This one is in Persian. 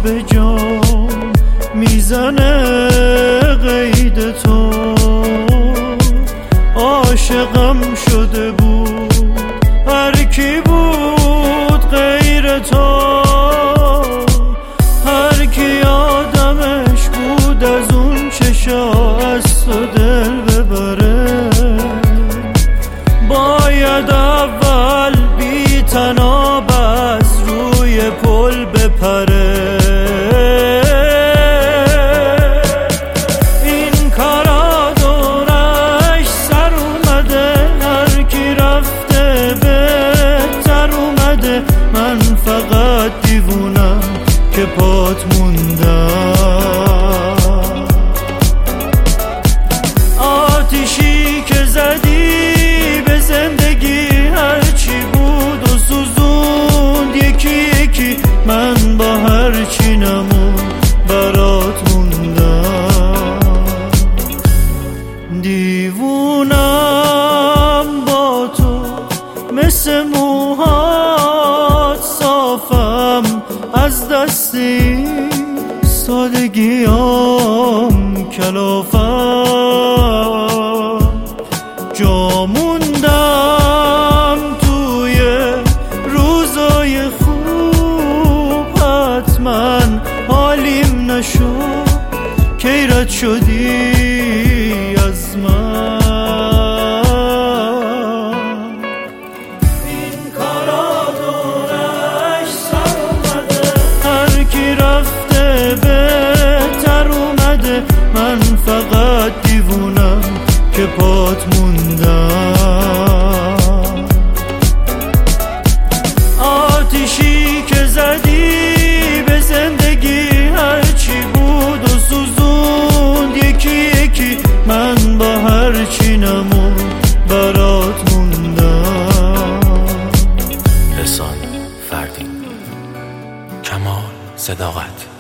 به جان میزنه قید تو. عاشقم شده بود هر کی بود غیر تو، هر کی آدمش بود از اون چشا از تو دل ببره. باید اول بی تناب از روی پل بپره. این کارا دورش سر اومده، هر کی رفته بهتر اومده. من فقط دیوونم که پات موندم. آتیشی که زدی به زندگی هرچی بود و سوزوند یکی یکی. من با هرچی نمون برات موندم. دیوونم با تو مثل موهات، صافم از دستی سادگیام کلافم. جا موندم توی روزای خوب، حتما حالیم نشد کی رد شدی از من. این کارا دورش سر اومده، هر کی رفته بهتر اومده. من فقط دیوونم که پات موندم. آتیشی که زدی به زندگی هرچی بود و سوزوند یکی یکی. من با هرچی نموند برات موندم. احسان فردین، کمال صداقت.